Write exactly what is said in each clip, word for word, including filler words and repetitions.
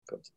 Good.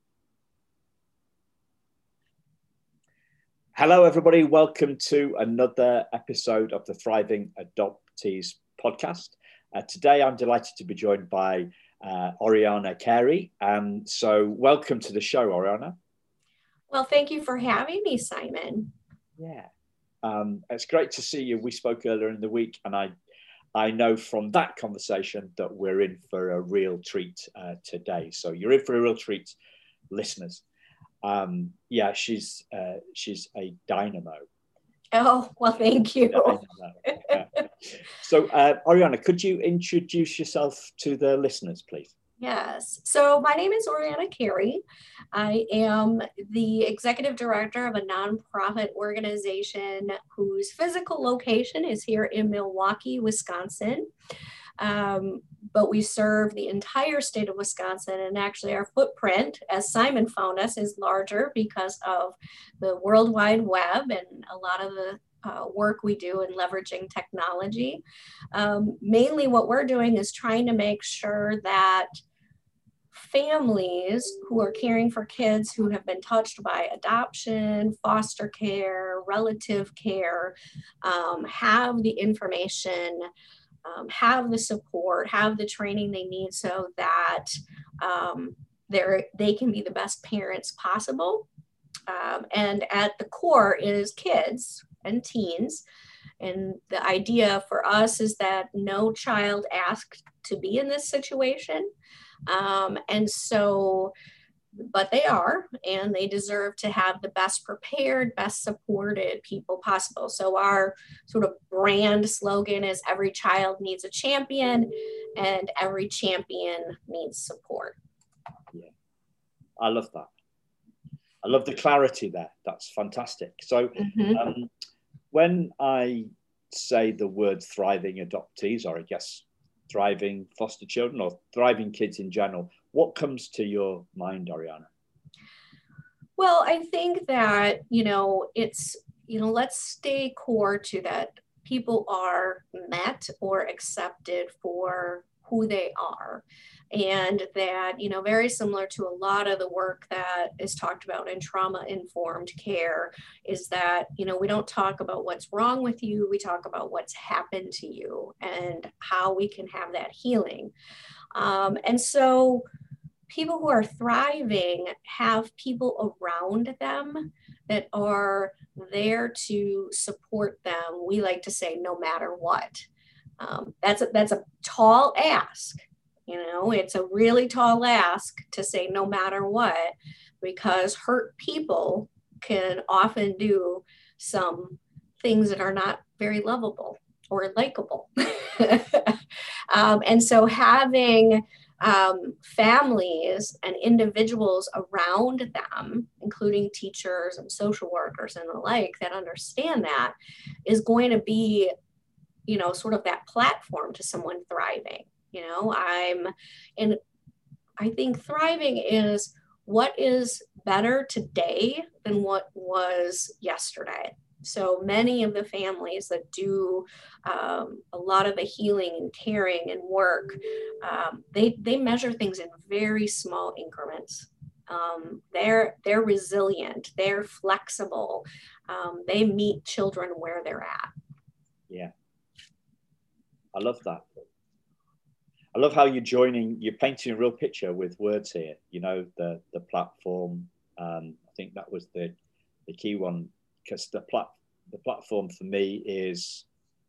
Hello, everybody. Welcome to another episode of the Thriving Adoptees podcast. Uh, today, I'm delighted to be joined by uh, Oriana Carey. Um, so welcome to the show, Oriana. Well, thank you for having me, Simon. Yeah, um, it's great to see you. We spoke earlier in the week, and I I know from that conversation that we're in for a real treat uh, today. So you're in for a real treat, listeners. Um, yeah, she's uh, she's a dynamo. Oh, well, thank you. Dynamo. So, uh, Oriana, could you introduce yourself to the listeners, please? Yes. So my name is Oriana Carey. I am the executive director of a nonprofit organization whose physical location is here in Milwaukee, Wisconsin. Um, but we serve the entire state of Wisconsin, and actually our footprint, as Simon found us, is larger because of the World Wide Web and a lot of the uh, work we do in leveraging technology. Um, mainly what we're doing is trying to make sure that families who are caring for kids who have been touched by adoption, foster care, relative care, um, have the information, um, have the support, have the training they need so that um, they're, they can be the best parents possible. Um, and at the core is kids and teens. And the idea for us is that no child asked to be in this situation. Um, and so, but they are, and they deserve to have the best prepared, best supported people possible. So our sort of brand slogan is every child needs a champion and every champion needs support. Yeah, I love that. I love the clarity there. That's fantastic. So mm-hmm. um, when I say the word thriving adoptees, or I guess thriving foster children or thriving kids in general, what comes to your mind, Oriana? Well, I think that, you know, it's, you know, let's stay core to that people are met or accepted for who they are. And that, you know, very similar to a lot of the work that is talked about in trauma-informed care is that, you know, we don't talk about what's wrong with you. We talk about what's happened to you and how we can have that healing. Um, and so people who are thriving have people around them that are there to support them. We like to say, no matter what. Um, that's a, that's a tall ask. You know, it's a really tall ask to say no matter what, because hurt people can often do some things that are not very lovable or likable. um, and so having um, families and individuals around them, including teachers and social workers and the like, that understand that is going to be, you know, sort of that platform to someone thriving. You know, I'm, and I think thriving is what is better today than what was yesterday. So many of the families that do um, a lot of the healing and caring and work, um, they, they measure things in very small increments. Um, they're, they're resilient, they're flexible, um, they meet children where they're at. Yeah, I love that. I love how you're joining, you're painting a real picture with words here, you know, the the platform. Um, I think that was the, the key one, because the, plat, the platform for me is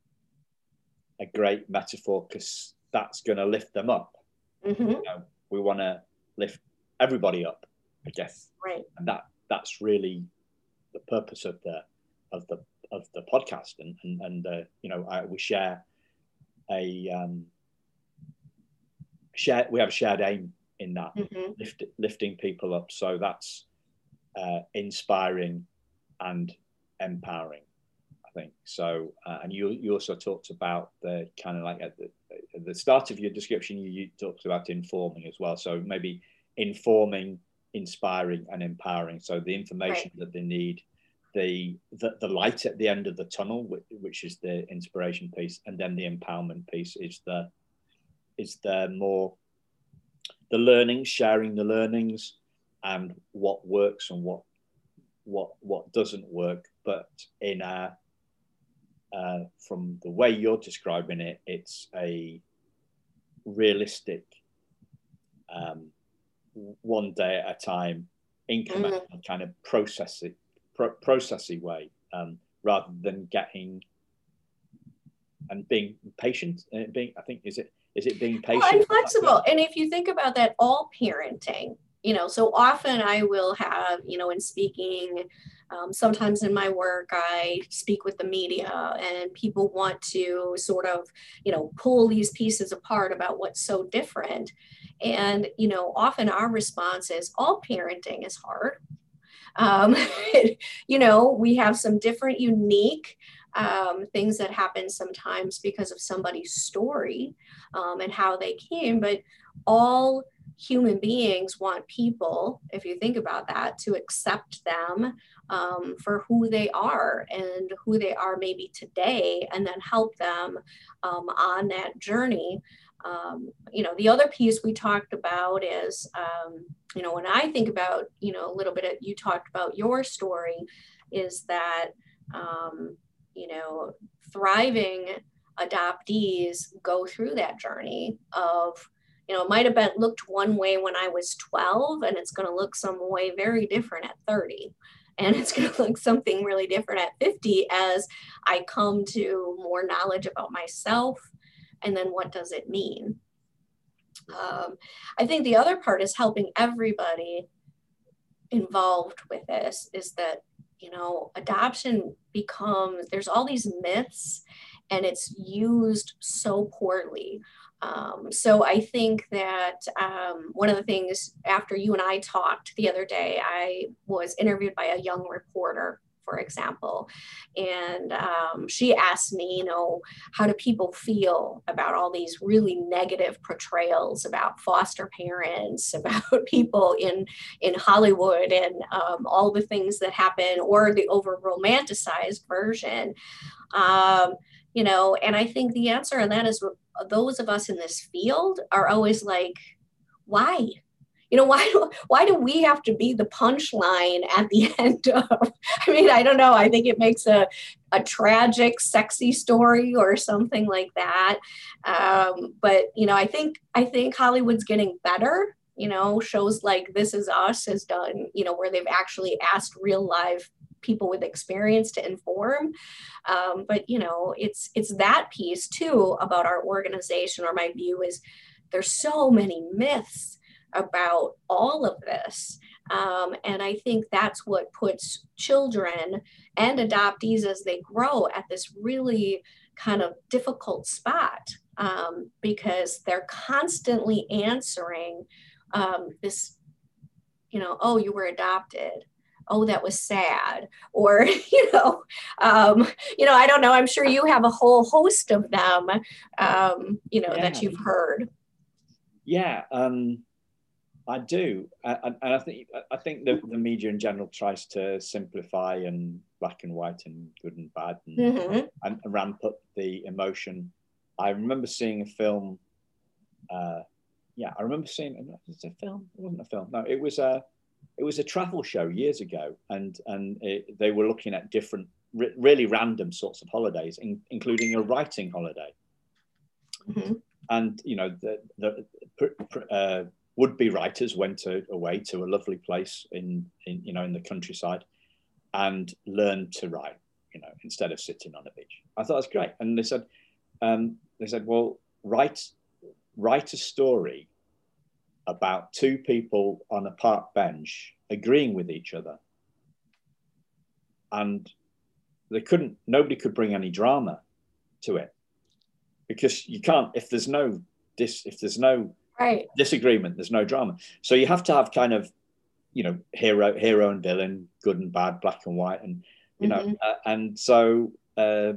a great metaphor because that's going to lift them up. Mm-hmm. You know, we want to lift everybody up, I guess. Right. And that that's really the purpose of the of the of the podcast. And and, and uh, you know, I, we share a um, share. We have a shared aim in that, mm-hmm. lift, lifting people up. So that's uh, inspiring and empowering, I think. So, uh, and you you also talked about the kind of like at the, at the start of your description, you, you talked about informing as well. So maybe informing, inspiring, and empowering. So the information right. that they need, the, the the light at the end of the tunnel, which, which is the inspiration piece, and then the empowerment piece is the is the more the learnings, sharing the learnings, and what works and what what what doesn't work. But in a uh, from the way you're describing it, it's a realistic, um, one day at a time, incremental mm. kind of processing pro- processy way, um, rather than getting and being patient. Uh, being, I think, is it is it being patient? Well, and flexible. And if you think about that, all parenting, you know, so often I will have, you know, in speaking, um, sometimes in my work, I speak with the media and people want to sort of, you know, pull these pieces apart about what's so different. And, you know, often our response is all parenting is hard. Um, you know, we have some different, unique um, things that happen sometimes because of somebody's story um, and how they came, but all human beings want people, if you think about that, to accept them um, for who they are and who they are maybe today, and then help them um, on that journey. Um, you know, the other piece we talked about is, um, you know, when I think about, you know, a little bit of, you talked about your story, is that, um, you know, thriving adoptees go through that journey of, you know, it might have been looked one way when I was twelve, and it's going to look some way very different at thirty. And it's going to look something really different at fifty as I come to more knowledge about myself. And then what does it mean? Um, I think the other part is helping everybody involved with this is that, you know, adoption becomes, there's all these myths and it's used so poorly. Um, so I think that um, one of the things after you and I talked the other day, I was interviewed by a young reporter, for example, and um, she asked me, you know, how do people feel about all these really negative portrayals about foster parents, about people in, in Hollywood and um, all the things that happen, or the over romanticized version. Um, you know, and I think the answer on that is those of us in this field are always like, why? You know, why do, why do we have to be the punchline at the end of, I mean, I don't know. I think it makes a, a tragic, sexy story or something like that. Um, but, you know, I think, I think Hollywood's getting better. You know, shows like This Is Us has done, you know, where they've actually asked real live people with experience to inform. Um, but, you know, it's, it's that piece too about our organization, or my view is there's so many myths about all of this. Um, and I think that's what puts children and adoptees as they grow at this really kind of difficult spot, um, because they're constantly answering um, this, you know, oh, you were adopted. Oh, that was sad. Or, you know, um, you know, I don't know. I'm sure you have a whole host of them, um, you know, yeah. that you've heard. Yeah. Um... I do, and, and I think I think the, the media in general tries to simplify and black and white and good and bad and, mm-hmm. and ramp up the emotion. I remember seeing a film. Uh, yeah, I remember seeing. Was it a film? It wasn't a film. No, it was a it was a travel show years ago, and and it, they were looking at different, re- really random sorts of holidays, in, including a writing holiday. Mm-hmm. And you know the the. Uh, would-be writers went to, away to a lovely place in, in, you know, in the countryside and learned to write, you know, instead of sitting on a beach. I thought it was great. And they said, um, they said, well, write, write a story about two people on a park bench agreeing with each other. And they couldn't, nobody could bring any drama to it, because you can't, if there's no, dis, if there's no, Right. disagreement, there's no drama. So you have to have kind of, you know, hero, hero and villain, good and bad, black and white, and you mm-hmm. know, uh, and so uh,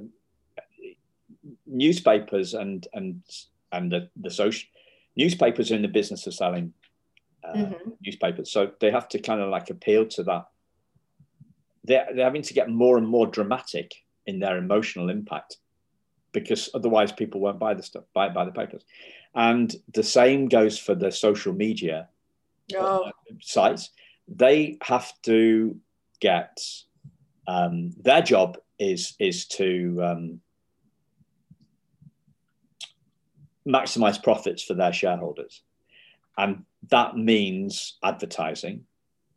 newspapers and and and the the social newspapers are in the business of selling uh, mm-hmm. newspapers, so they have to kind of like appeal to that. They're they're having to get more and more dramatic in their emotional impact, because otherwise people won't buy the stuff, buy buy the papers. And the same goes for the social media oh. uh, sites. they have to get, um, their job is, is to um, maximize profits for their shareholders. And that means advertising.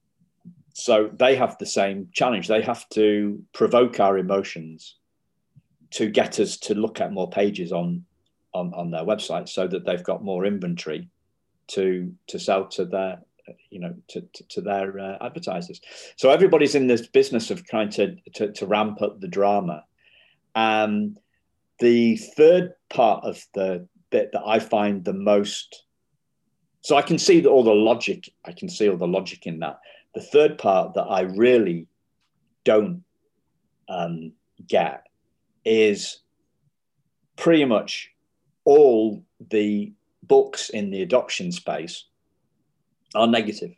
So they have the same challenge. They have to provoke our emotions to get us to look at more pages on, on, on their website, so that they've got more inventory to, to sell to their, you know, to, to, to their uh, advertisers. So everybody's in this business of trying to, to, to ramp up the drama. Um, the third part of the bit that I find the most, so I can see that all the logic, I can see all the logic in that. The third part that I really don't um, get is pretty much all the books in the adoption space are negative.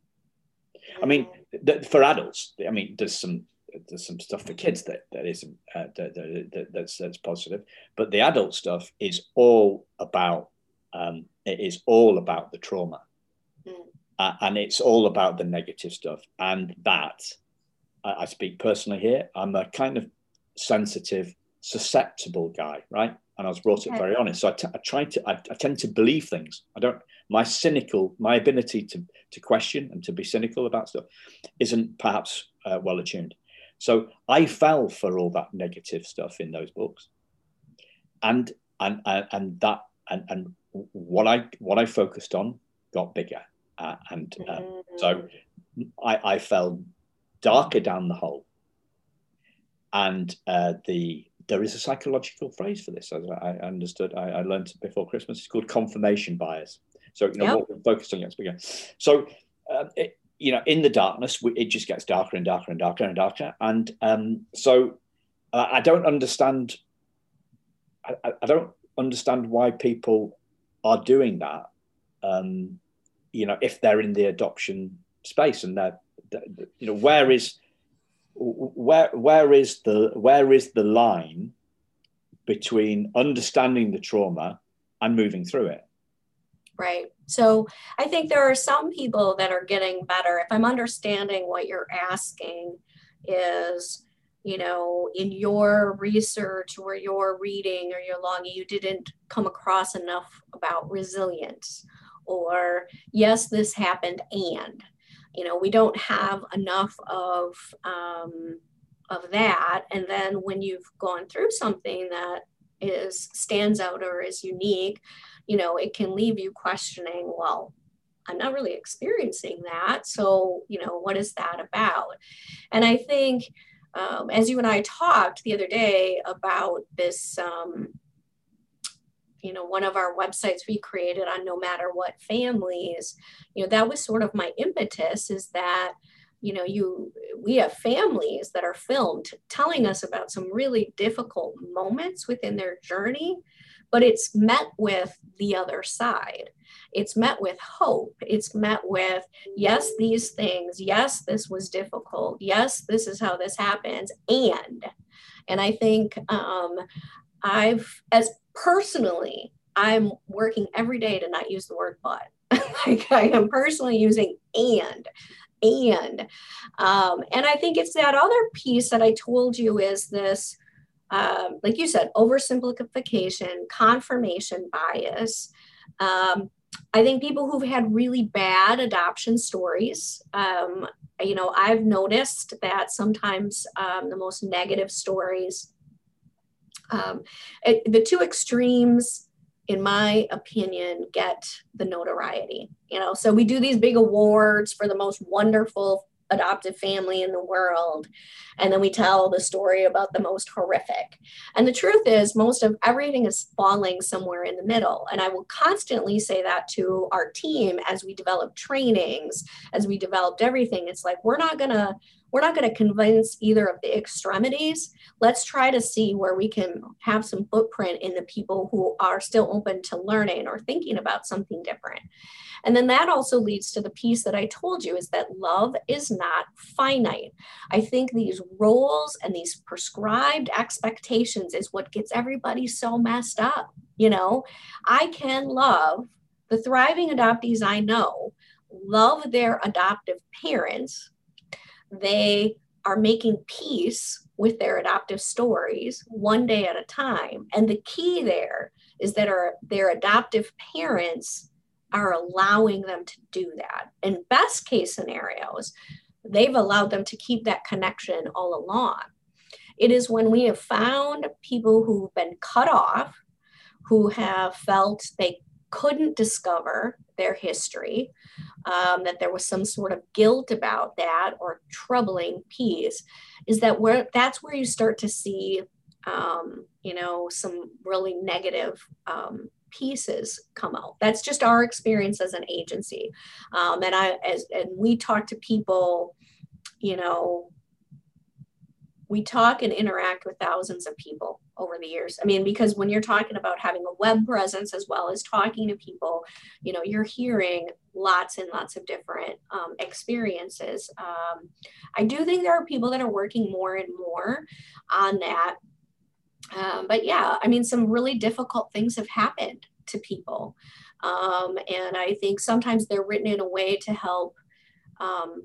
I mean, th- for adults, I mean, there's some there's some stuff for kids that that isn't uh, that, that, that's that's positive, but the adult stuff is all about um, it is all about the trauma, mm. uh, and it's all about the negative stuff. And that I, I speak personally here. I'm a kind of sensitive, susceptible guy, right? And I was brought up very honest. So I, t- I try to, I, I tend to believe things. I don't, my cynical, my ability to, to question and to be cynical about stuff isn't perhaps uh, well attuned. So I fell for all that negative stuff in those books. And, and, and, and that, and, and what I, what I focused on got bigger. Uh, and uh, so I, I fell darker down the hole. And uh, the, there is a psychological phrase for this, as I understood. I, I learned before Christmas. It's called confirmation bias. So, you know, yep. what we're focused on gets bigger. So, uh, it, you know, in the darkness, we, it just gets darker and darker and darker and darker. And um, so, uh, I don't understand. I, I don't understand why people are doing that. Um, you know, if they're in the adoption space, and they're, they're you know, where is Where where is the where is the line between understanding the trauma and moving through it? Right. So I think there are some people that are getting better. If I'm understanding what you're asking is, you know, in your research or your reading or your logging, you didn't come across enough about resilience, or yes, this happened and. You know, we don't have enough of um, of that. And then when you've gone through something that is stands out or is unique, you know, it can leave you questioning, well, I'm not really experiencing that. So, you know, what is that about? And I think um, as you and I talked the other day about this, um, you know, one of our websites we created on No Matter What Families, you know, that was sort of my impetus, is that, you know, you, we have families that are filmed telling us about some really difficult moments within their journey, but it's met with the other side. It's met with hope. It's met with, yes, these things, yes, this was difficult. Yes, this is how this happens. And, and I think, um, I've, as personally, I'm working every day to not use the word but. Like I am personally using and, and, um, and I think it's that other piece that I told you is this, um, like you said, oversimplification, confirmation bias. Um, I think people who've had really bad adoption stories, um, you know, I've noticed that sometimes um, the most negative stories, Um, it, the two extremes, in my opinion, get the notoriety, you know, so we do these big awards for the most wonderful adoptive family in the world. And then we tell the story about the most horrific. And the truth is most of everything is falling somewhere in the middle. And I will constantly say that to our team as we develop trainings, as we developed everything. It's like, we're not going to We're not going to convince either of the extremities. Let's try to see where we can have some footprint in the people who are still open to learning or thinking about something different. And then that also leads to the piece that I told you, is that love is not finite. I think these roles and these prescribed expectations is what gets everybody so messed up. You know, I can love the thriving adoptees I know, love their adoptive parents. They are making peace with their adoptive stories one day at a time. And the key there is that our, their adoptive parents are allowing them to do that. In best case scenarios, they've allowed them to keep that connection all along. It is when we have found people who've been cut off, who have felt they couldn't discover their history, um, that there was some sort of guilt about that or troubling piece, is that where that's where you start to see, um, you know, some really negative um, pieces come out. That's just our experience as an agency. Um, and I, as and we talk to people, you know, we talk and interact with thousands of people over the years. I mean, because when you're talking about having a web presence as well as talking to people, you know, you're hearing lots and lots of different um, experiences. Um, I do think there are people that are working more and more on that. Um, but yeah, I mean, some really difficult things have happened to people. Um, and I think sometimes they're written in a way to help. Um,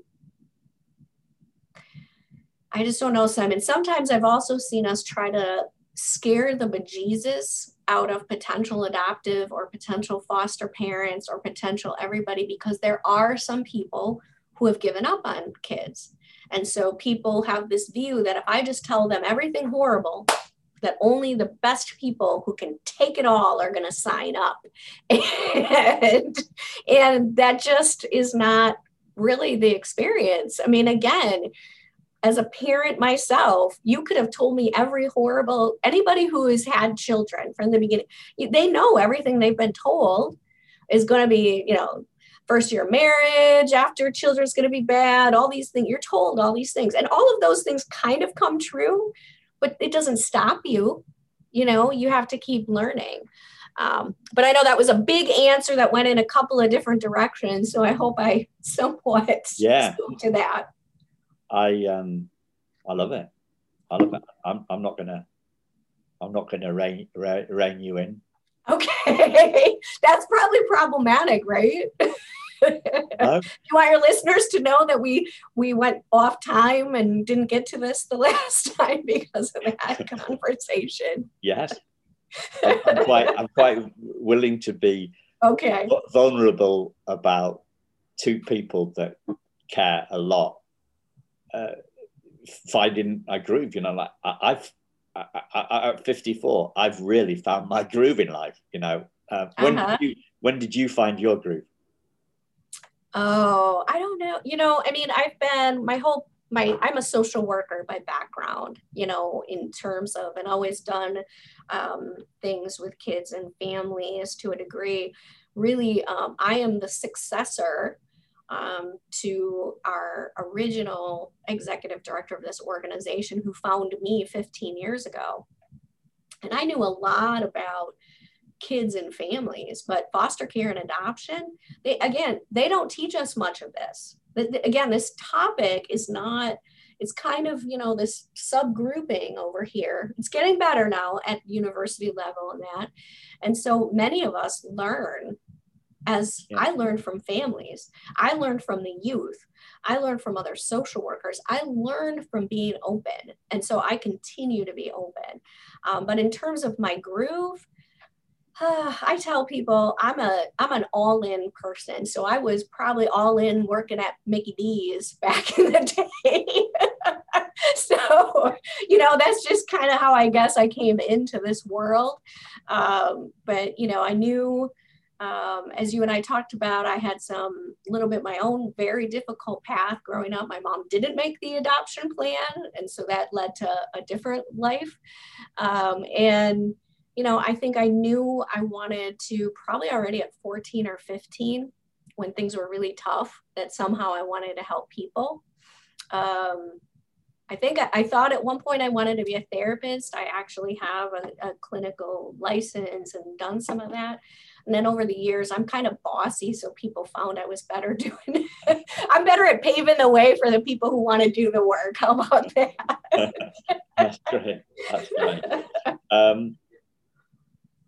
I just don't know, Simon. Sometimes I've also seen us try to scare the bejesus out of potential adoptive or potential foster parents or potential everybody, because there are some people who have given up on kids. And so people have this view that if I just tell them everything horrible, that only the best people who can take it all are going to sign up. And, and that just is not really the experience. I mean, again, as a parent myself, you could have told me every horrible, anybody who has had children from the beginning, they know everything they've been told is going to be, you know, first year marriage, after children's going to be bad, all these things. You're told all these things. And all of those things kind of come true, but it doesn't stop you. You know, you have to keep learning. Um, but I know that was a big answer that went in a couple of different directions. So I hope I somewhat yeah. spoke to that. I um I love it. I love it. I'm I'm not gonna I'm not gonna rein rein, rein you in. Okay, that's probably problematic, right? No? You want your listeners to know that we we went off time and didn't get to this the last time because of that conversation. Yes, I'm, I'm quite I'm quite willing to be okay vulnerable about two people that care a lot. Uh, finding my groove, you know, like I, I've I, I, at fifty-four, I've really found my groove in life. You know, uh, when uh-huh. did you when did you find your groove? Oh, I don't know. You know, I mean, I've been my whole my I'm a social worker by background. You know, in terms of and always done um, things with kids and families to a degree. Really, um, I am the successor Um, to our original executive director of this organization who found me fifteen years ago. And I knew a lot about kids and families, but foster care and adoption, they, again, they don't teach us much of this. Again, this topic is not, it's kind of, you know, this subgrouping over here. It's getting better now at university level and that. And so many of us learn As yeah. I learned from families, I learned from the youth, I learned from other social workers, I learned from being open. And so I continue to be open. Um, but in terms of my groove, uh, I tell people I'm a I'm an all-in person. So I was probably all in working at Mickey D's back in the day. So, you know, that's just kind of how I guess I came into this world. Um, but, you know, I knew Um, as you and I talked about, I had some little bit my own very difficult path growing up. My mom didn't make the adoption plan. And so that led to a different life. Um, and, you know, I think I knew I wanted to probably already at fourteen or fifteen when things were really tough, that somehow I wanted to help people. Um, I think I, I thought at one point I wanted to be a therapist. I actually have a, a clinical license and done some of that. And then over the years, I'm kind of bossy, so people found I was better doing it. I'm better at paving the way for the people who want to do the work. How about that? That's great. That's great. Um,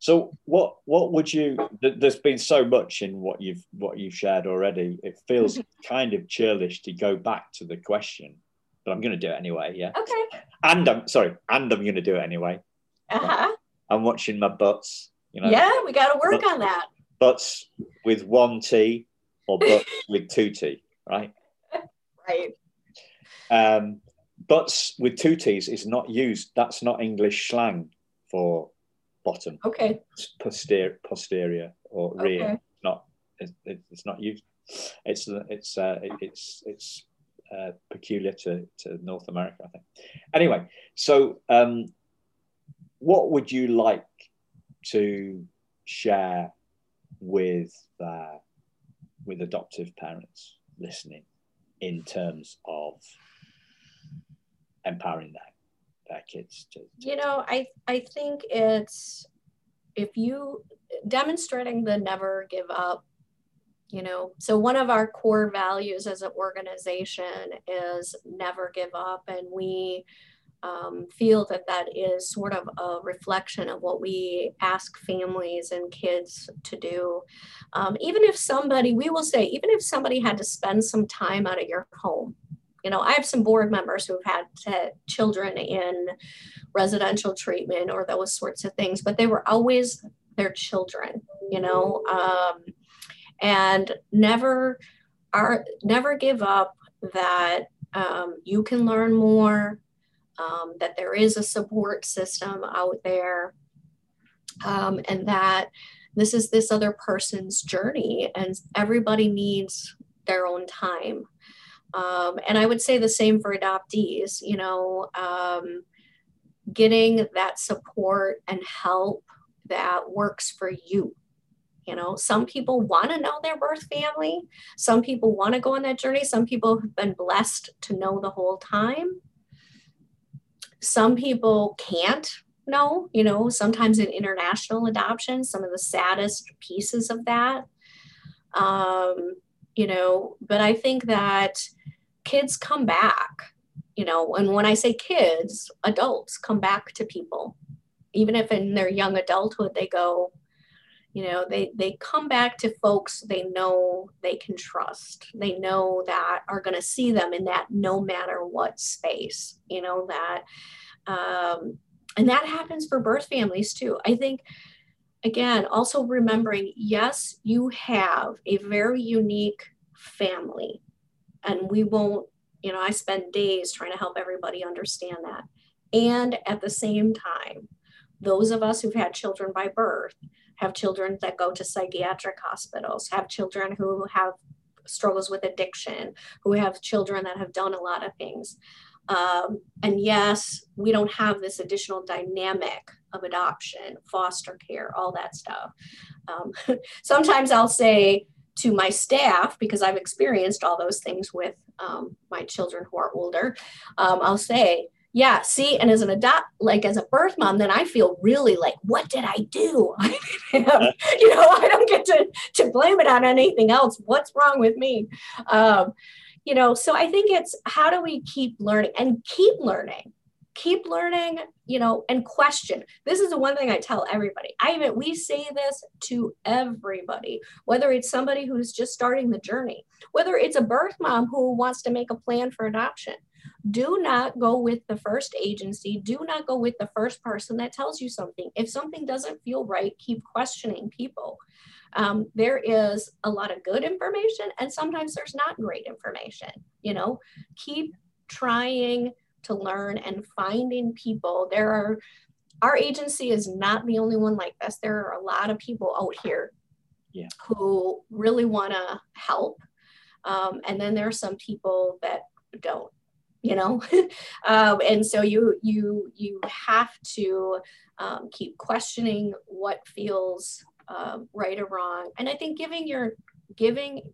So what what would you? There's been so much in what you've what you've shared already. It feels kind of churlish to go back to the question, but I'm going to do it anyway. Yeah. Okay. And I'm sorry, and I'm going to do it anyway. Uh-huh. I'm watching my butts. You know. Yeah, we got to work butts, on that. Butts with one T or butts with two T, right? Right. Um, butts with two T's is not used. That's not English slang for bottom. Okay. It's posterior, posterior or rear. Okay. Not. It, it, it's not used. It's it's uh, it, it's it's uh, peculiar to to North America, I think. Anyway, so um, what would you like to share with uh, with adoptive parents listening in terms of empowering their, their kids to, to you know I I think it's if you demonstrating the never give up, you know, so one of our core values as an organization is never give up, and we Um, feel that that is sort of a reflection of what we ask families and kids to do. Um, even if somebody, we will say, even if somebody had to spend some time out of your home, you know, I have some board members who've had to, children in residential treatment or those sorts of things, but they were always their children, you know, um, and never are, never give up that um, you can learn more. Um, that there is a support system out there, um, and that this is this other person's journey, and everybody needs their own time. Um, and I would say the same for adoptees, you know, um, getting that support and help that works for you. You know, some people want to know their birth family. Some people want to go on that journey. Some people have been blessed to know the whole time. Some people can't know, you know, sometimes in international adoption, some of the saddest pieces of that, um, you know, but I think that kids come back, you know, and when I say kids, adults come back to people, even if in their young adulthood, they go, you know, they, they come back to folks they know they can trust. They know that are going to see them in that no matter what space, you know, that, um, and that happens for birth families too. I think, again, also remembering, yes, you have a very unique family, and we won't, you know, I spend days trying to help everybody understand that. And at the same time, those of us who've had children by birth, have children that go to psychiatric hospitals, have children who have struggles with addiction, who have children that have done a lot of things. Um, and yes, we don't have this additional dynamic of adoption, foster care, all that stuff. Um, sometimes I'll say to my staff, because I've experienced all those things with um, my children who are older, um, I'll say, yeah, see, and as an adopt, like as a birth mom, then I feel really like, what did I do? you know, I don't get to, to blame it on anything else. What's wrong with me? Um, you know, so I think it's how do we keep learning and keep learning, keep learning, you know, and question. This is the one thing I tell everybody. I even, we say this to everybody, whether it's somebody who's just starting the journey, whether it's a birth mom who wants to make a plan for adoption. Do not go with the first agency. Do not go with the first person that tells you something. If something doesn't feel right, keep questioning people. Um, there is a lot of good information, and sometimes there's not great information. You know, keep trying to learn and finding people. There are, our agency is not the only one like this. There are a lot of people out here yeah. who really want to help. Um, and then there are some people that don't. You know, um, and so you you you have to um, keep questioning what feels um, right or wrong, and I think giving your giving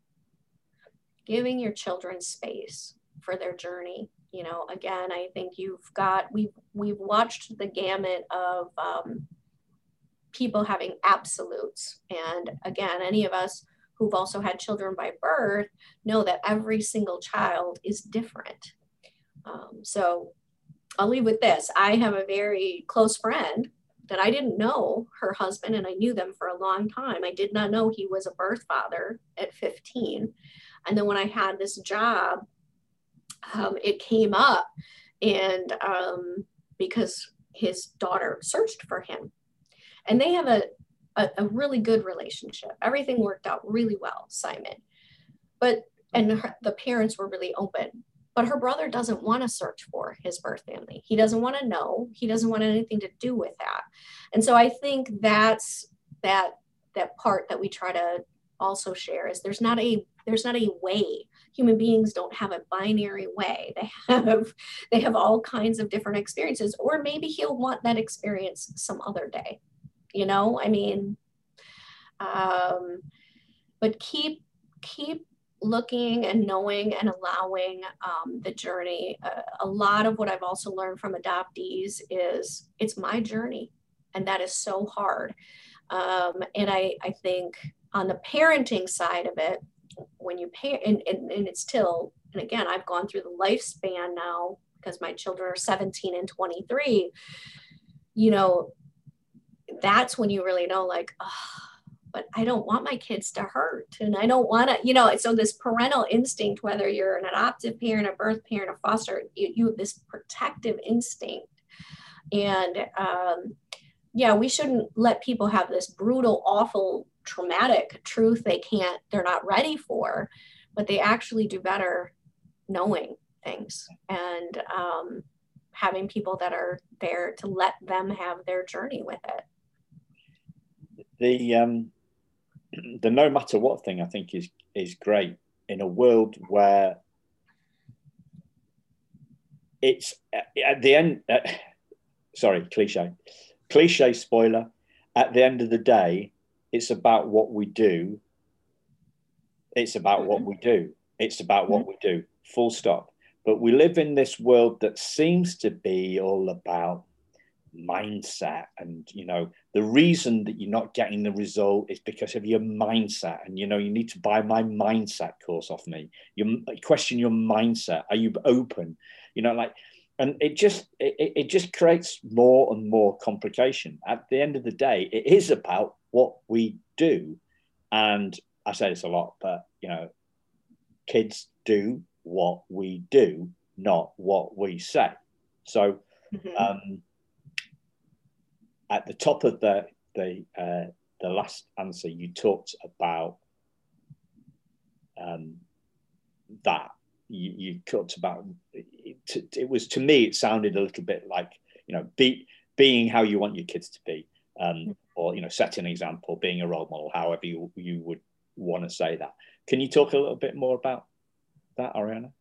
giving your children space for their journey. You know, again, I think you've got we've we've watched the gamut of um, people having absolutes, and again, any of us who've also had children by birth know that every single child is different. Um, so I'll leave with this. I have a very close friend that I didn't know her husband, and I knew them for a long time. I did not know he was a birth father at fifteen. And then when I had this job, um, it came up, and um, because his daughter searched for him, and they have a, a, a really good relationship. Everything worked out really well, Simon. But, and her, the parents were really open. But her brother doesn't want to search for his birth family. He doesn't want to know. He doesn't want anything to do with that. And so I think that's that that part that we try to also share is there's not a there's not a way. Human beings don't have a binary way. They have they have all kinds of different experiences, or maybe he'll want that experience some other day. You know, I mean, um, but keep keep looking and knowing and allowing um, the journey. Uh, a lot of what I've also learned from adoptees is it's my journey, and that is so hard. Um, and I, I think on the parenting side of it, when you parent, and, and, and it's still, and again, I've gone through the lifespan now because my children are seventeen and twenty-three, you know, that's when you really know, like, oh, but I don't want my kids to hurt. And I don't want to, you know, so this parental instinct, whether you're an adoptive parent, a birth parent, a foster, you, you have this protective instinct. And um, yeah, we shouldn't let people have this brutal, awful, traumatic truth they can't, they're not ready for, but they actually do better knowing things and um, having people that are there to let them have their journey with it. The, um, the no matter what thing I think is is great in a world where it's at the end. Uh, sorry, cliche, cliche spoiler. At the end of the day, it's about what we do. It's about mm-hmm. what we do. It's about mm-hmm. what we do. Full stop. But we live in this world that seems to be all about mindset, and you know the reason that you're not getting the result is because of your mindset, and you know you need to buy my mindset course off me. You question your mindset. Are you open? You know, like, and it just it, it just creates more and more complication. At the end of the day, it is about what we do, and I say this a lot, but you know, kids do what we do, not what we say. So mm-hmm. um at the top of the the uh, the last answer, you talked about um, that. You, you talked about it, it was, to me, it sounded a little bit like, you know, be, being how you want your kids to be, um, or, you know, setting an example, being a role model, however you, you would want to say that. Can you talk a little bit more about that, Ariana?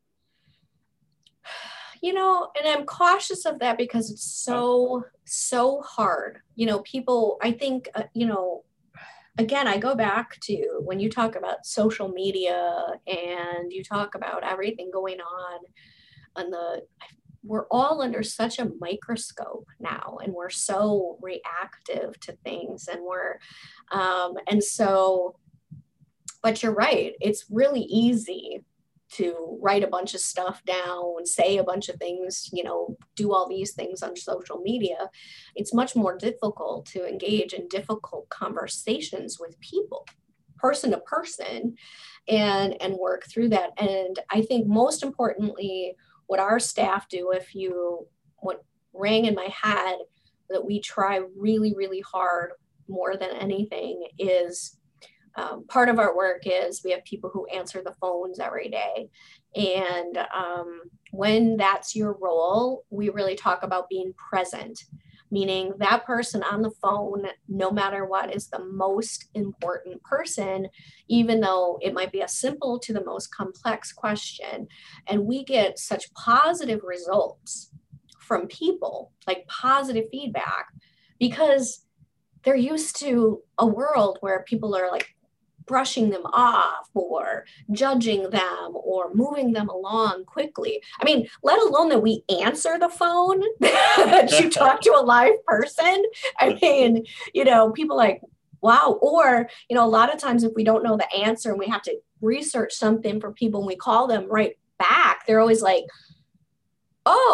You know, and I'm cautious of that because it's so, so hard. You know, people, I think, uh, you know, again, I go back to when you talk about social media and you talk about everything going on and the, we're all under such a microscope now, and we're so reactive to things, and we're, um, and so, but you're right. It's really easy to write a bunch of stuff down, say a bunch of things, you know, do all these things on social media. It's much more difficult to engage in difficult conversations with people, person to person, and, and work through that. And I think most importantly, what our staff do, if you, what rang in my head that we try really, really hard more than anything is, Um, part of our work is we have people who answer the phones every day. And um, when that's your role, we really talk about being present, meaning that person on the phone, no matter what, is the most important person, even though it might be a simple to the most complex question. And we get such positive results from people, like positive feedback, because they're used to a world where people are like brushing them off or judging them or moving them along quickly. I mean, let alone that we answer the phone, that you talk to a live person. I mean, you know, people like, wow. Or, you know, a lot of times if we don't know the answer and we have to research something for people and we call them right back, they're always like, oh,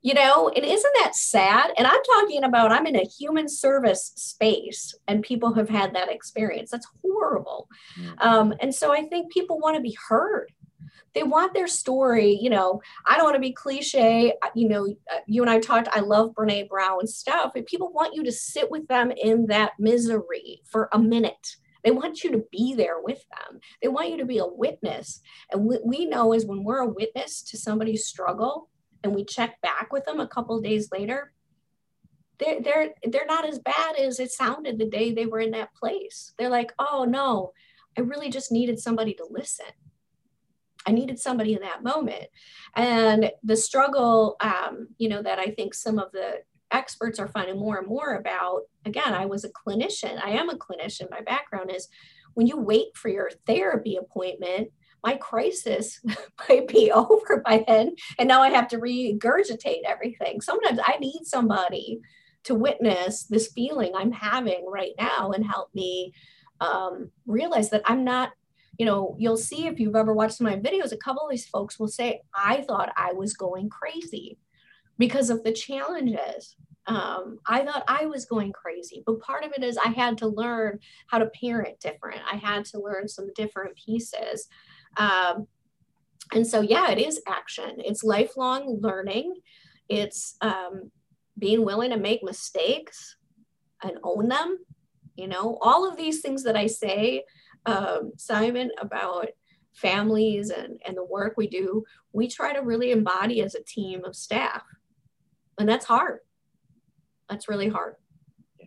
You know, and isn't that sad? And I'm talking about, I'm in a human service space and people have had that experience. That's horrible. Mm-hmm. Um, and so I think people want to be heard. They want their story. You know, I don't want to be cliche. You know, you and I talked, I love Brene Brown's stuff, and people want you to sit with them in that misery for a minute. They want you to be there with them. They want you to be a witness. And what we know is when we're a witness to somebody's struggle, and we check back with them a couple of days later, they're, they're, they're not as bad as it sounded the day they were in that place. They're like, oh no, I really just needed somebody to listen. I needed somebody in that moment. And the struggle, um, you know, that I think some of the experts are finding more and more about, again, I was a clinician. I am a clinician. My background is when you wait for your therapy appointment, my crisis might be over by then. And now I have to regurgitate everything. Sometimes I need somebody to witness this feeling I'm having right now and help me um, realize that I'm not, you know, you'll see if you've ever watched my videos, a couple of these folks will say, I thought I was going crazy because of the challenges. Um, I thought I was going crazy, but part of it is I had to learn how to parent different. I had to learn some different pieces. Um, and so, yeah, it is action. It's lifelong learning. It's um, being willing to make mistakes and own them. You know, all of these things that I say, um, Simon, about families and, and the work we do, we try to really embody as a team of staff. And that's hard. That's really hard. Yeah.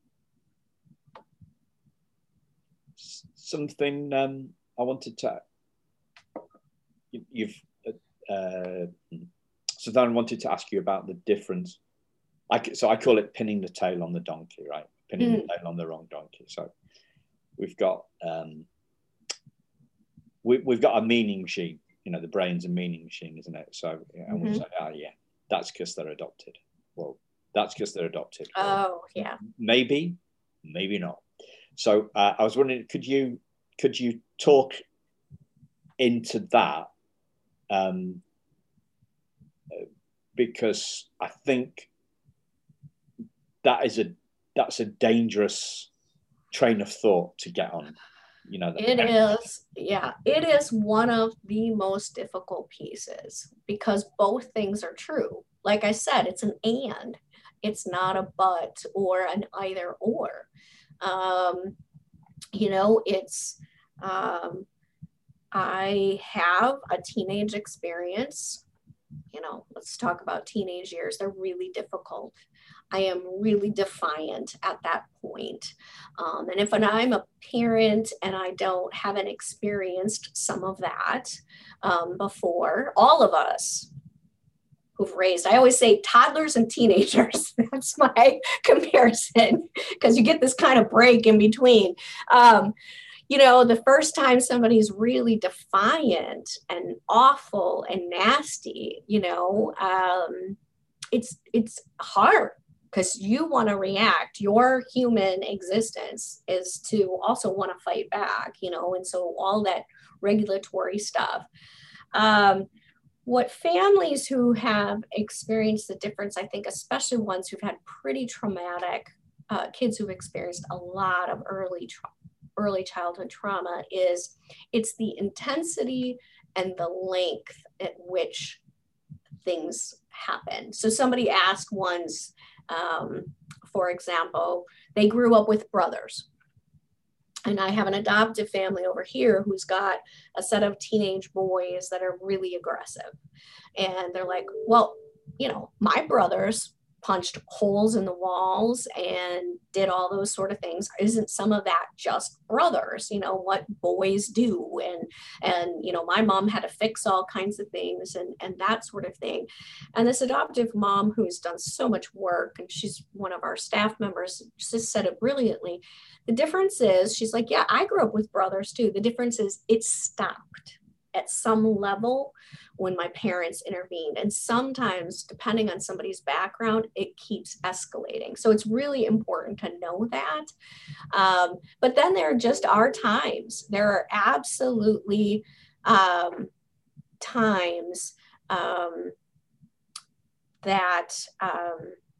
Something um, I wanted to, you, you've, uh, so then I wanted to ask you about the difference. I, so I call it pinning the tail on the donkey, right? Pinning mm. the tail on the wrong donkey. So we've got, um, we, we've got a meaning machine, you know, the brain's a meaning machine, isn't it? So, yeah, and mm-hmm. we say, oh yeah, that's because they're adopted. Well, that's because they're adopted. Oh, yeah. Maybe, maybe not. So uh, I was wondering, could you could you talk into that? Um, because I think that is a that's a dangerous train of thought to get on. You know, it is, yeah, it is one of the most difficult pieces because both things are true. Like I said, it's an and. It's not a but or an either or. Um, you know, it's, um, I have a teenage experience. You know, let's talk about teenage years. They're really difficult. I am really defiant at that point. Um, and if I'm a parent and I don't haven't experienced some of that um, before, all of us who've raised, I always say toddlers and teenagers. That's my comparison because you get this kind of break in between. Um, you know, the first time somebody's really defiant and awful and nasty, you know, um, it's it's hard because you want to react. Your human existence is to also want to fight back, you know, and so all that regulatory stuff. Um, What families who have experienced the difference, I think, especially ones who've had pretty traumatic uh, kids who've experienced a lot of early tra- early childhood trauma, is it's the intensity and the length at which things happen. So somebody asked once, um, for example, they grew up with brothers. And I have an adoptive family over here who's got a set of teenage boys that are really aggressive. And they're like, well, you know, my brothers punched holes in the walls and did all those sort of things. Isn't some of that just brothers, you know, what boys do? And, and, you know, my mom had to fix all kinds of things and, and that sort of thing. And this adoptive mom who's done so much work, and she's one of our staff members, just said it brilliantly. The difference is, she's like, yeah, I grew up with brothers too. The difference is it stopped at some level when my parents intervened. And sometimes, depending on somebody's background, it keeps escalating. So it's really important to know that. Um, but then there just are times, there are absolutely um, times um, that um,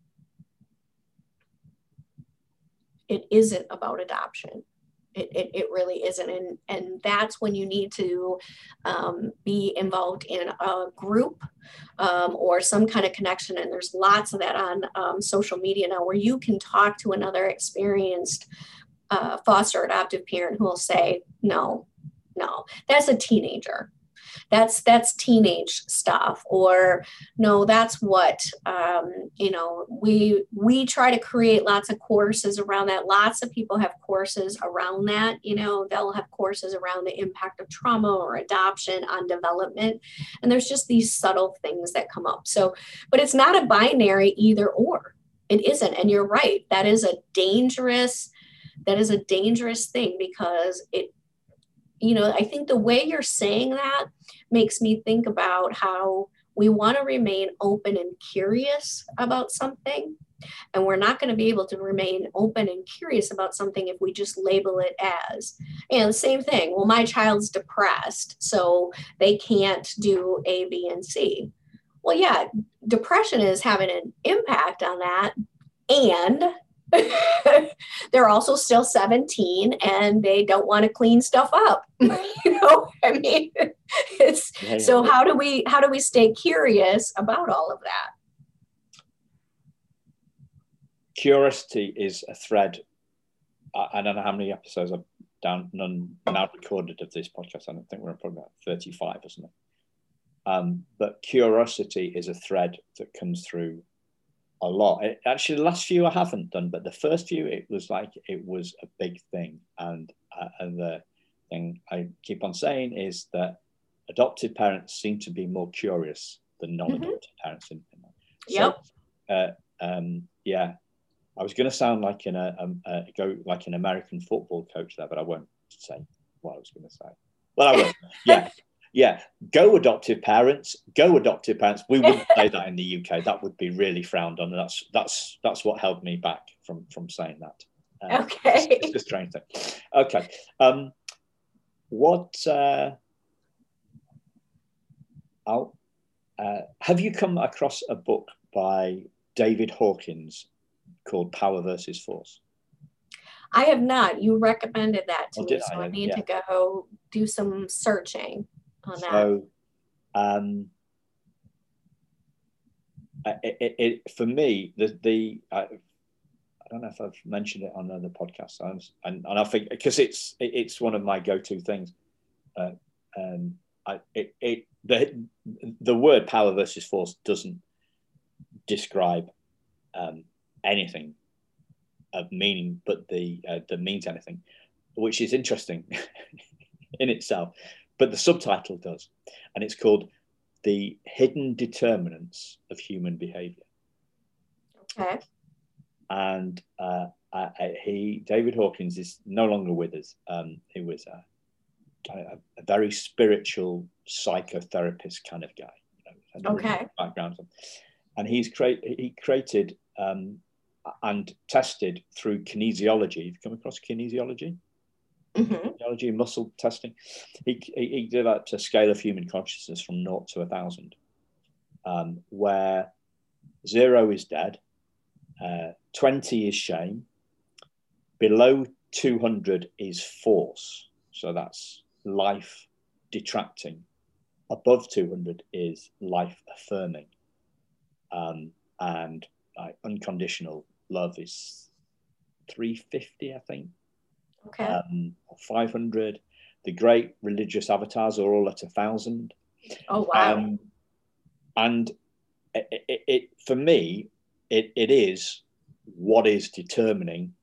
it isn't about adoption. It, it, it really isn't. And, and that's when you need to um, be involved in a group um, or some kind of connection. And there's lots of that on um, social media now, where you can talk to another experienced uh, foster adoptive parent who will say, no, no, that's a teenager. That's that's teenage stuff, or no, that's what um, you know. We we try to create lots of courses around that. Lots of people have courses around that. You know, they'll have courses around the impact of trauma or adoption on development, and there's just these subtle things that come up. So, but it's not a binary either or. It isn't, and you're right. That is a dangerous. That is a dangerous thing, because it. You know, I think the way you're saying that makes me think about how we want to remain open and curious about something. And we're not going to be able to remain open and curious about something if we just label it as, and the same thing. Well, my child's depressed, so they can't do A, B, and C. Well, yeah, depression is having an impact on that. And they're also still seventeen and they don't want to clean stuff up. You know, I mean, it's yeah, yeah. So how do we how do we stay curious about all of that? Curiosity is a thread. I, I don't know how many episodes I've down none now recorded of this podcast. I don't think we're probably about thirty-five or something. Um, but curiosity is a thread that comes through a lot. It, actually, the last few I haven't done, but the first few, it was like it was a big thing. And uh, and the thing I keep on saying is that adoptive parents seem to be more curious than non-adoptive mm-hmm. parents. In, in so, yep. Uh, um, yeah, I was going to sound like in a, um, uh, go like an American football coach there, but I won't say what I was going to say. Well, I will. Yeah. Yeah, go adoptive parents, go adoptive parents. We wouldn't say that in the U K. That would be really frowned on. That's that's that's what held me back from from saying that. Uh, okay, it's, it's a strange thing. Okay, um, what? Uh, I'll, uh, have you come across a book by David Hawkins called Power versus Force? I have not. You recommended that to oh, me, so I, I need yeah. to go do some searching on that. So, um, it, it, it, for me, the the I, I don't know if I've mentioned it on other podcasts, and, and I think because it's it, it's one of my go-to things. Uh, um, I, it, it the the word power versus force doesn't describe um, anything of meaning, but the uh, that means anything, which is interesting in itself. But the subtitle does, and it's called "The Hidden Determinants of Human Behavior." Okay. And uh, I, I, he, David Hawkins, is no longer with us. Um, he was a, a, a very spiritual psychotherapist kind of guy. You know, okay. Background, and he's create he created um, and tested through kinesiology. You've come across kinesiology? Mm-hmm. Kinesiology, muscle testing. He, he, he developed a scale of human consciousness from naught to a thousand, um, where zero is dead, uh, twenty is shame, below two hundred is force, so that's life detracting, above two hundred is life affirming, um, and uh, unconditional love is three fifty, I think. Okay. Um, five hundred. The great religious avatars are all at a thousand. Oh wow! Um, and it, it, it, for me, it, it is what is determining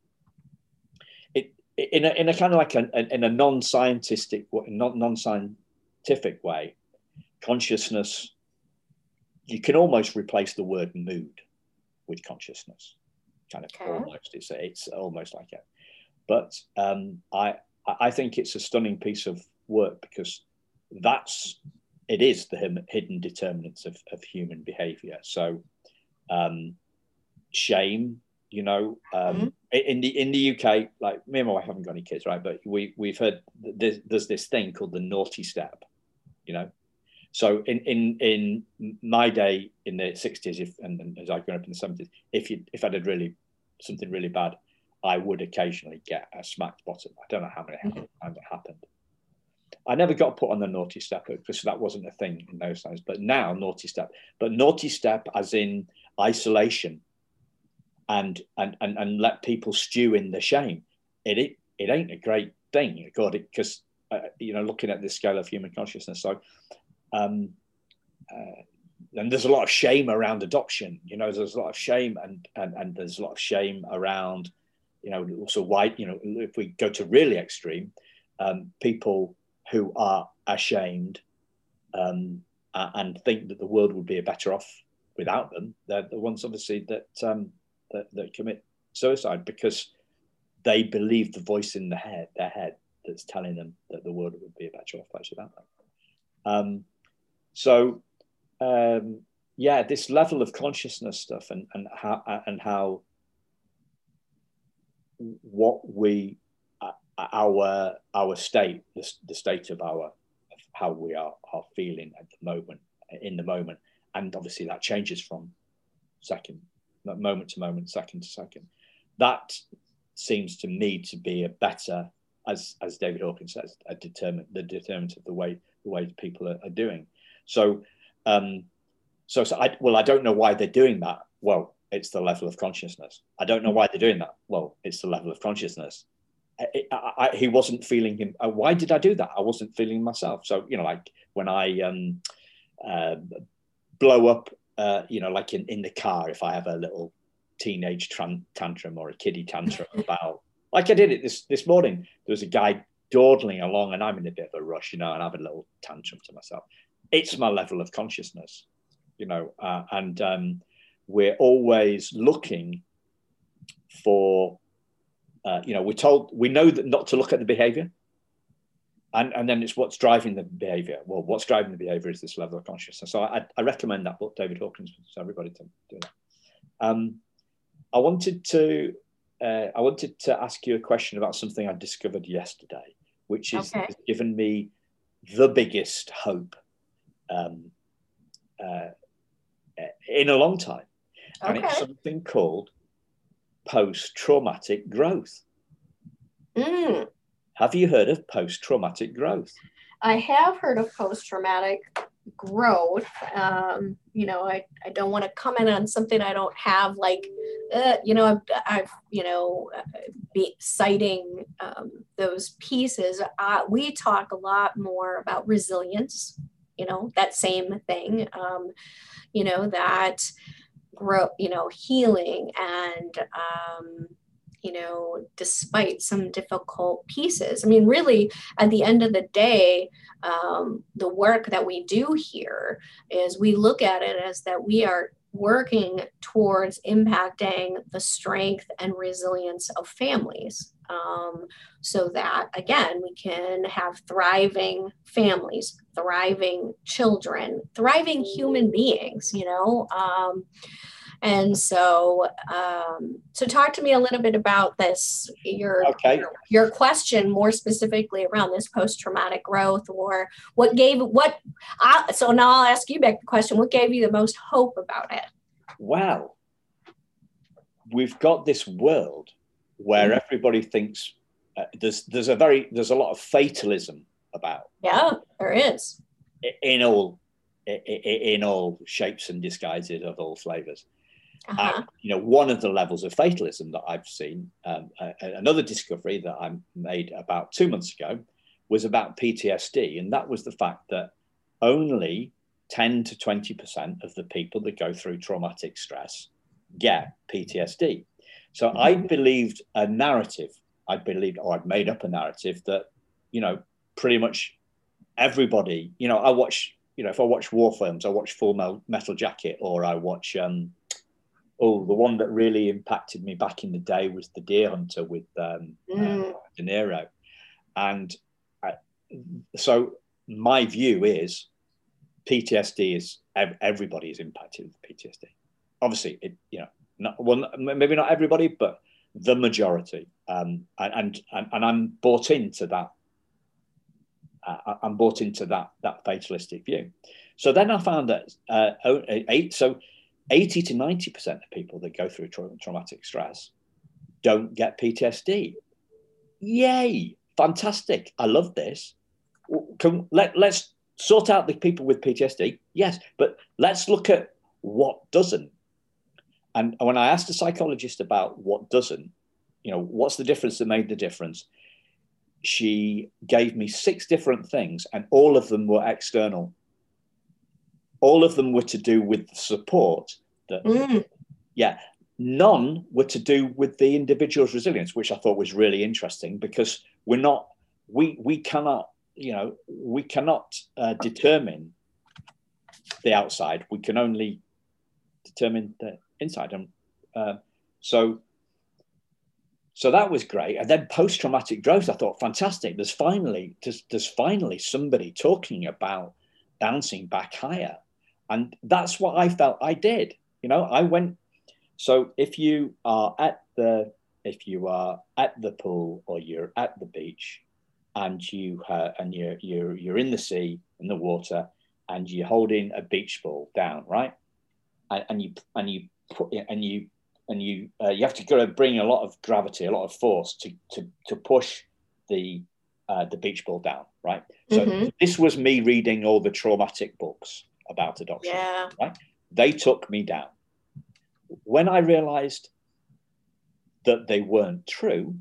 it in a in a kind of like a, in a non-scientific, not non-scientific way. Consciousness. You can almost replace the word mood with consciousness. Kind of okay. almost. It's it's almost like it. But um, I, I think it's a stunning piece of work because that's, it is the hidden determinants of, of human behavior. So um, shame, you know, um, mm-hmm. in the in the U K, like me and my wife haven't got any kids, right? But we, we've heard there's, there's this thing called the naughty step, you know. So in in in my day in the sixties, if and, and as I grew up in the seventies, if you if I did really something really bad, I would occasionally get a smacked bottom. I don't know how many times it happened. I never got put on the naughty step because that wasn't a thing in those times. But now naughty step, but naughty step as in isolation, and and and, and let people stew in the shame. It it, it ain't a great thing, because uh, you know, looking at the scale of human consciousness. So, um, uh, and there's a lot of shame around adoption. You know, there's a lot of shame, and and and there's a lot of shame around, you know, also why, you know, if we go to really extreme, um, people who are ashamed um, and think that the world would be better off without them, they're the ones obviously that, um, that that commit suicide, because they believe the voice in the head, their head, that's telling them that the world would be a better off place without them. Um, so um, yeah, this level of consciousness stuff, and and how and how what we our our state, the, the state of our of how we are are feeling at the moment, in the moment, and obviously that changes from second moment to moment, second to second. That seems to me to be a better, as as David Hawkins says, a determinant the determinant of the way the way people are, are doing. So um so so I well I don't know why they're doing that. Well, it's the level of consciousness. I don't know why they're doing that. Well, it's the level of consciousness. I, I, I, he wasn't feeling him. Uh, why did I do that? I wasn't feeling myself. So, you know, like when I um, uh, blow up, uh, you know, like in, in the car, if I have a little teenage tran- tantrum or a kiddie tantrum about, like I did it this, this morning, there was a guy dawdling along and I'm in a bit of a rush, you know, and I have a little tantrum to myself. It's my level of consciousness, you know, uh, and um, we're always looking for, Uh, you know, we're told, we know that not to look at the behavior, and, and then it's what's driving the behavior. Well, what's driving the behavior is this level of consciousness. So I, I recommend that book, David Hawkins, for everybody to do that. Um, I wanted to, uh, I wanted to ask you a question about something I discovered yesterday, which is okay. has given me the biggest hope um, uh, in a long time, and Okay. it's something called post-traumatic growth. Mm. Have you heard of post-traumatic growth? I have heard of post-traumatic growth. Um, you know, I, I don't want to comment on something I don't have, like, uh, you know, I've, I've, you know, be citing um, those pieces. Uh, we talk a lot more about resilience, you know, that same thing, um, you know, that grow, you know, healing and, um, you know, despite some difficult pieces. I mean, really, at the end of the day, um, the work that we do here is we look at it as that we are working towards impacting the strength and resilience of families. Um, so that, again, we can have thriving families, thriving children, thriving human beings, you know. Um, and so, um, so talk to me a little bit about this, your, okay. your, your question more specifically around this post-traumatic growth, or what gave, what, I, so now I'll ask you back the question, what gave you the most hope about it? Well, we've got this world where mm-hmm. everybody thinks uh, there's, there's a very, there's a lot of fatalism about. Yeah, there is. In all, in, in all shapes and disguises of all flavors. Uh-huh. And, you know, one of the levels of fatalism that I've seen, um, uh, another discovery that I made about two months ago was about P T S D. And that was the fact that only ten to twenty percent of the people that go through traumatic stress get P T S D. So mm-hmm. I believed a narrative. I believed, or I'd made up a narrative that, you know, pretty much everybody, you know, I watch, you know, if I watch war films, I watch Full Metal Jacket, or I watch, um, oh, the one that really impacted me back in the day was The Deer Hunter with um, mm. uh, De Niro. And I, so my view is P T S D is, everybody is impacted with P T S D. Obviously, it, you know, not, well, maybe not everybody, but the majority. Um, and, and, and I'm bought into that. Uh, I'm bought into that, that fatalistic view. So then I found that uh, eight, so eighty to ninety percent of people that go through tra- traumatic stress don't get P T S D. Yay, fantastic. I love this. Can, let, let's sort out the people with P T S D. Yes, but let's look at what doesn't. And when I asked a psychologist about what doesn't, you know, what's the difference that made the difference? She gave me six different things, and all of them were external. All of them were to do with the support that, mm. yeah, none were to do with the individual's resilience, which I thought was really interesting, because we're not, we, we cannot, you know, we cannot uh, determine the outside. We can only determine the inside. And uh, so, so that was great. And then post-traumatic growth, I thought, fantastic. There's finally, there's, there's finally somebody talking about bouncing back higher. And that's what I felt I did. You know, I went, so if you are at the, if you are at the pool or you're at the beach and you, uh, and you're, you're, you're in the sea, in the water, and you're holding a beach ball down, right? And, and you, and you put, and you, and you, uh, you have to go and bring a lot of gravity, a lot of force to, to, to push the, uh, the beach ball down, right? So mm-hmm. This was me reading all the traumatic books about adoption, yeah. right? They took me down. When I realized that they weren't true,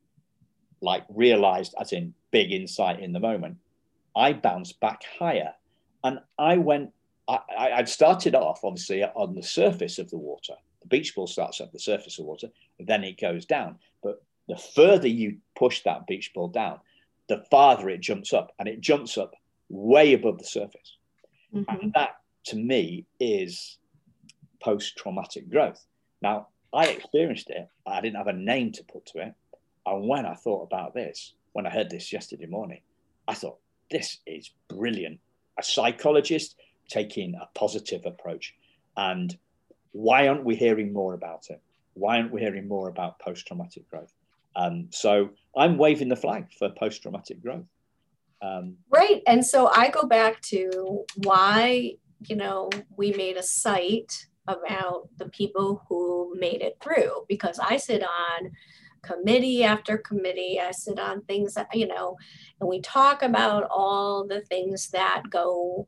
like realized as in big insight in the moment, I bounced back higher. And I went, I, I'd started off obviously on the surface of the water. The beach ball starts at the surface of the water, then it goes down. But the further you push that beach ball down, the farther it jumps up, and it jumps up way above the surface. Mm-hmm. And that, to me, is post-traumatic growth. Now, I experienced it. I didn't have a name to put to it. And when I thought about this, when I heard this yesterday morning, I thought, this is brilliant. A psychologist taking a positive approach. And why aren't we hearing more about it? Why aren't we hearing more about post-traumatic growth? Um, so I'm waving the flag for post-traumatic growth. Um, right. And so I go back to why, you know, we made a site about the people who made it through, because I sit on committee after committee. I sit on things that, you know, and we talk about all the things that go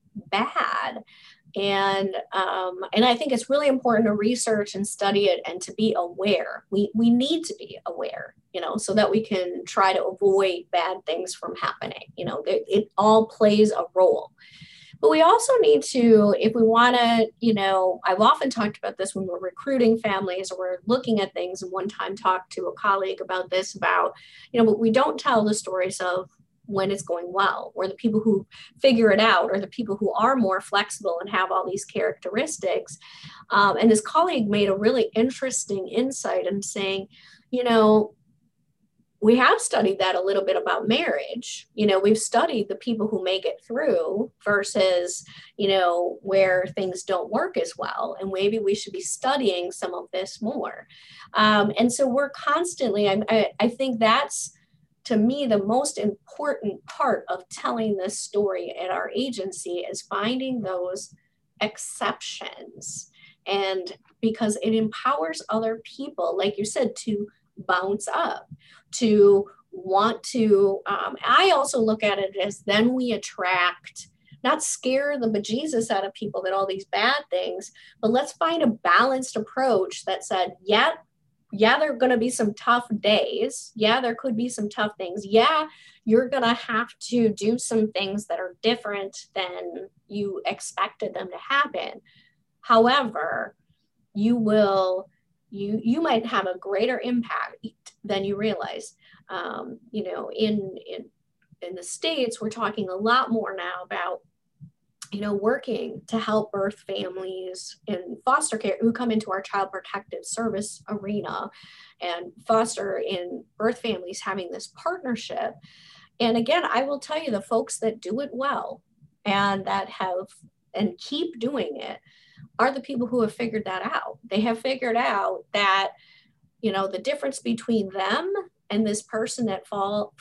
bad. And um, and I think it's really important to research and study it and to be aware. We we need to be aware, you know, so that we can try to avoid bad things from happening. You know, it, it all plays a role. But we also need to, if we want to, you know, I've often talked about this when we're recruiting families or we're looking at things. And one time talked to a colleague about this, about, you know, but we don't tell the stories of when it's going well, or the people who figure it out, or the people who are more flexible and have all these characteristics. Um, and this colleague made a really interesting insight in saying, you know, we have studied that a little bit about marriage. You know, we've studied the people who make it through versus, you know, where things don't work as well. And maybe we should be studying some of this more. Um, and so we're constantly, I, I, I think that's, to me, the most important part of telling this story at our agency is finding those exceptions. And because it empowers other people, like you said, to bounce up, to want to, um, I also look at it as then we attract, not scare the bejesus out of people that all these bad things, but let's find a balanced approach that said, yeah, yeah, there are going to be some tough days. Yeah, there could be some tough things. Yeah, you're going to have to do some things that are different than you expected them to happen. However, you will, you, you might have a greater impact than you realize. Um, you know, in, in, in the States, we're talking a lot more now about, you know, working to help birth families in foster care who come into our child protective service arena, and foster in birth families having this partnership. And again, I will tell you, the folks that do it well and that have and keep doing it are the people who have figured that out. They have figured out that, you know, the difference between them and this person that fall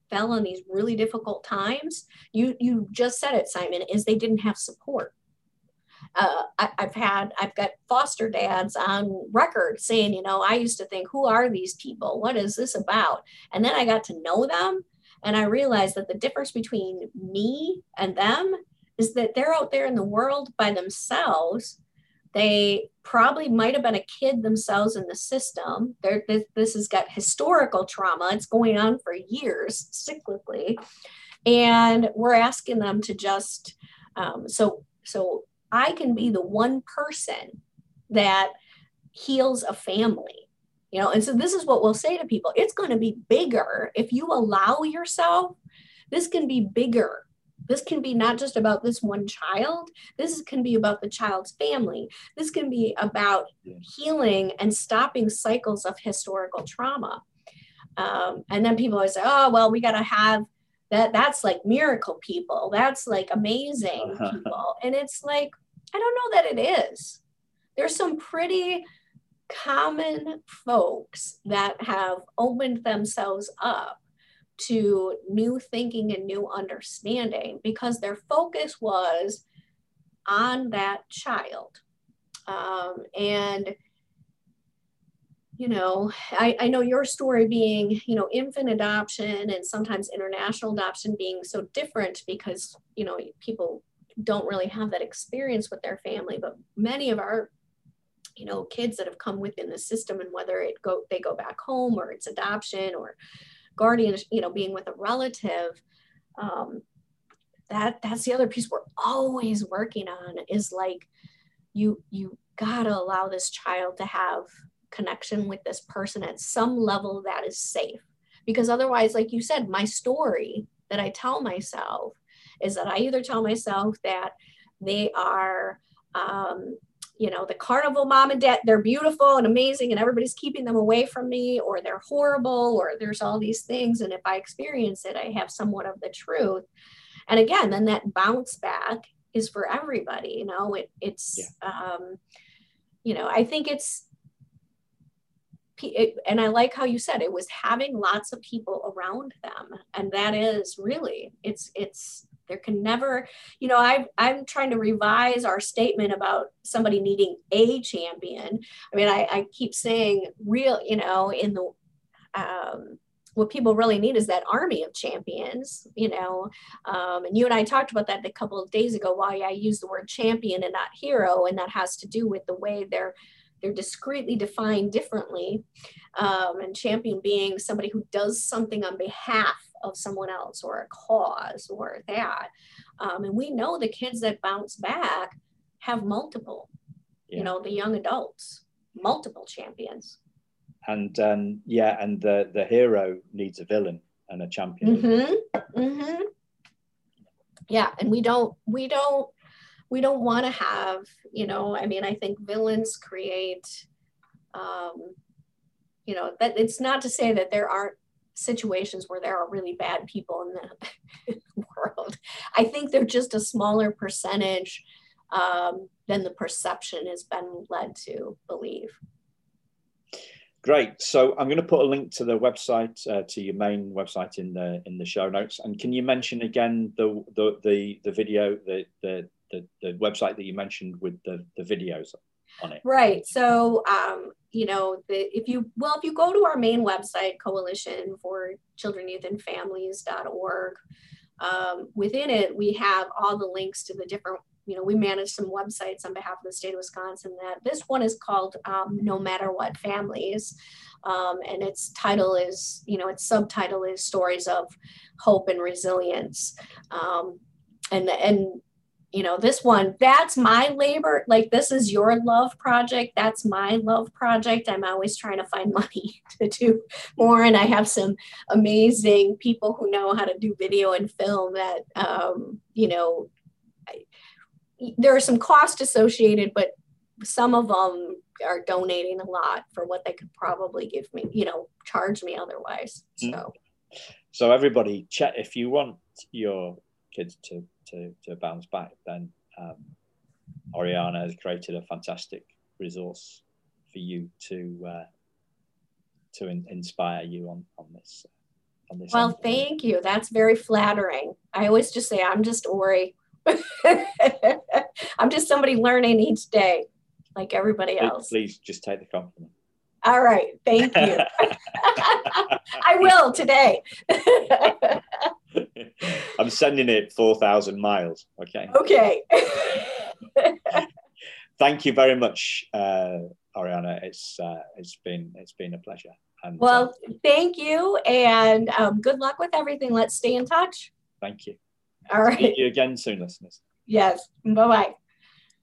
fell on these really difficult times, you you just said it, Simon, is they didn't have support. Uh, I, I've had, I've got foster dads on record saying, you know, I used to think, who are these people? What is this about? And then I got to know them, and I realized that the difference between me and them is that they're out there in the world by themselves. They probably might have been a kid themselves in the system. They're, this, this has got historical trauma. It's going on for years, cyclically. And we're asking them to just, um, so, so I can be the one person that heals a family, you know? And so this is what we'll say to people. It's going to be bigger if you allow yourself. This can be bigger. This can be not just about this one child. This can be about the child's family. This can be about healing and stopping cycles of historical trauma. Um, and then people always say, oh, well, we got to have that. That's like miracle people. That's like amazing people. And it's like, I don't know that it is. There's some pretty common folks that have opened themselves up to new thinking and new understanding because their focus was on that child. Um, and, you know, I, I know your story being, you know, infant adoption and sometimes international adoption being so different because, you know, people don't really have that experience with their family, but many of our, you know, kids that have come within the system, and whether it go, they go back home or it's adoption or guardian, you know, being with a relative, um, that that's the other piece we're always working on is like, you, you gotta allow this child to have connection with this person at some level that is safe. Because otherwise, like you said, my story that I tell myself is that I either tell myself that they are, um, you know, the carnival mom and dad, they're beautiful and amazing and everybody's keeping them away from me, or they're horrible, or there's all these things. And if I experience it, I have somewhat of the truth. And again, then that bounce back is for everybody, you know, it, it's, yeah. um, you know, I think it's, it, and I like how you said it was having lots of people around them. And that is really, it's, it's, there can never, you know, I, I'm trying to revise our statement about somebody needing a champion. I mean, I, I keep saying real, you know, in the, um, what people really need is that army of champions, you know, um, and you and I talked about that a couple of days ago, why I use the word champion and not hero. And that has to do with the way they're, they're discreetly defined differently. Um, and champion being somebody who does something on behalf of someone else or a cause or that. Um, and we know the kids that bounce back have multiple, yeah. you know, the young adults, multiple champions. And um, yeah, and the, the hero needs a villain and a champion. Mm-hmm. Mm-hmm. Yeah, and we don't, we don't, we don't want to have, you know, I mean, I think villains create, um, you know, that it's not to say that there aren't situations where there are really bad people in the world. I think they're just a smaller percentage um, than the perception has been led to believe. Great. So I'm going to put a link to the website, uh, to your main website in the in the show notes. And can you mention again the the the, the video, the, the the the website that you mentioned with the the videos on it? Right. So um, you know, the, if you well, if you go to our main website, Coalition for Children, Youth, and Families dot org, um, within it we have all the links to the different. You know, we manage some websites on behalf of the state of Wisconsin. That this one is called um, No Matter What Families. Um, and its title is, you know, its subtitle is Stories of Hope and Resilience. Um, and, and, you know, this one, that's my labor. Like, this is your love project. That's my love project. I'm always trying to find money to do more. And I have some amazing people who know how to do video and film that, um, you know, I, there are some costs associated, but some of them are donating a lot for what they could probably give me, you know, charge me otherwise. So, so everybody, check if you want your kids to to, to bounce back, then um, Oriana has created a fantastic resource for you to uh, to in, inspire you on on this on this. Well, thank you. That's very flattering. I always just say, I'm just Ori. I'm just somebody learning each day, like everybody please, else. Please just take the compliment. All right. Thank you. I will today. I'm sending it four thousand miles. Okay. Okay. Thank you very much, uh, Arianna. It's uh, it's been it's been a pleasure. And, well, uh, thank you, and um, good luck with everything. Let's stay in touch. Thank you. All right. See you again soon, listeners. Yes. Bye bye.